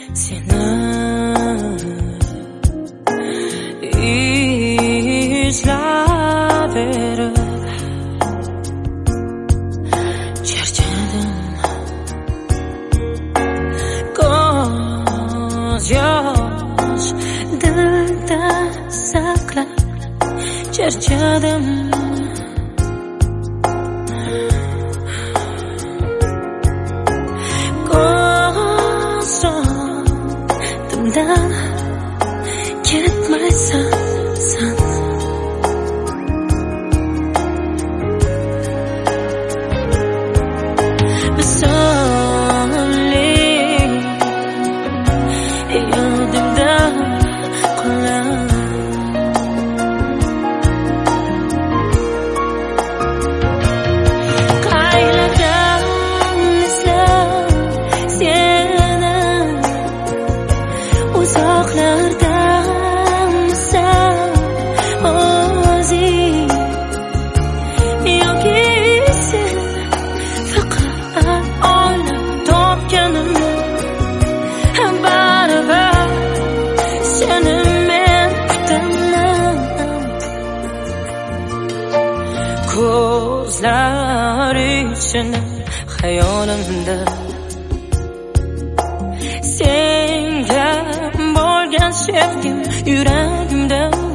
seni izlaverib charchadim. Ko'z yosh dilda saqlab charchadim. Ko'zimdan ketmaysan sen. Misoli yodimda qolar. Qayerdan izlab seni uzoqlardanmisan o'zing, yoki sen faqat olam topganimni baribir seni men kutaman. Ko'zlar ichini xayolimda senga bo'lgan sevgim yuragimda